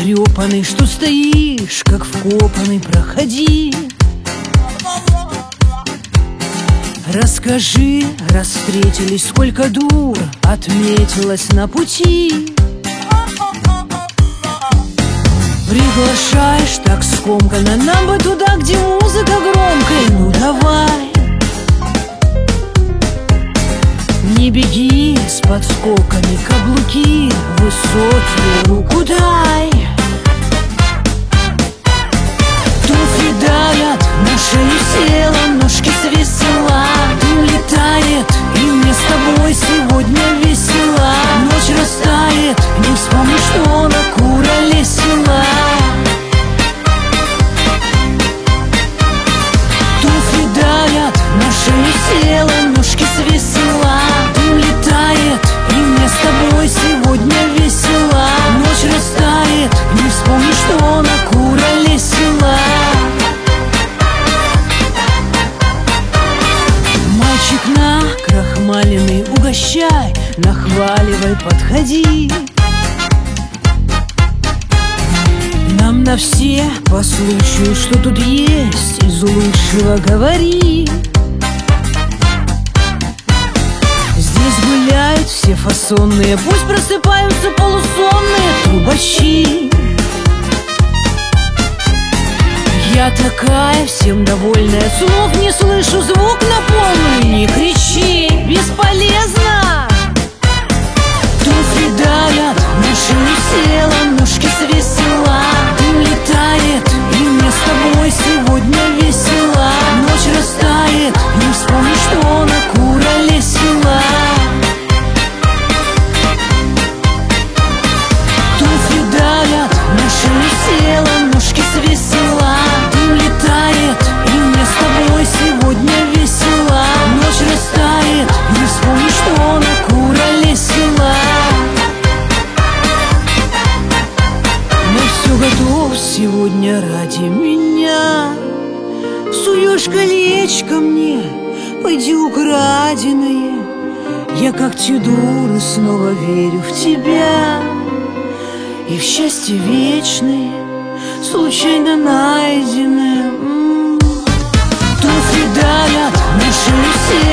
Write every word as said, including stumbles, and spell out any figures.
потрепанный, что стоишь, как вкопанный, проходи. Расскажи, раз встретились, сколько дур отметилось на пути. Приглашаешь так скомканно, нам бы туда, где музыка громкая. Ну давай, не беги с подскоками, каблуки высокие, руку дай. Туфли давят на шею телом, ножки свесила. Дым летает, и мне с тобой сегодня весело. Ночь растает, не вспомню, что на курале села. Туфли давят на шею телом, ножки свесила. Дым летает, и мне с тобой сегодня весело. Ночь растает, не вспомню, что на курале села. Мальчик накрахмаленный, угощай, нахваливай, подходи. Нам на все по случаю, что тут есть, из лучшего говори. Здесь гуляют все фасонные, пусть просыпаются полусонные трубачи. Я такая всем довольная, слов не слышу, звук на полную не кричи, бесполезно. Туфли давят на шею телом, ножки свесила. Дым летает, и мне с тобой сегодня весело. Ночь растает, не вспомню, что на курале села. Туфли давят на шею телом, ножки свесила. Дым летает, и мне с тобой сегодня весело. Ночь растает, не вспомню, что на курале села. Но все готов сегодня ради меня. Суешь колечко мне, пойди украденное. Я как те дуры снова верю в тебя и в счастье вечное, случайно найденное. Туфли давят на шею.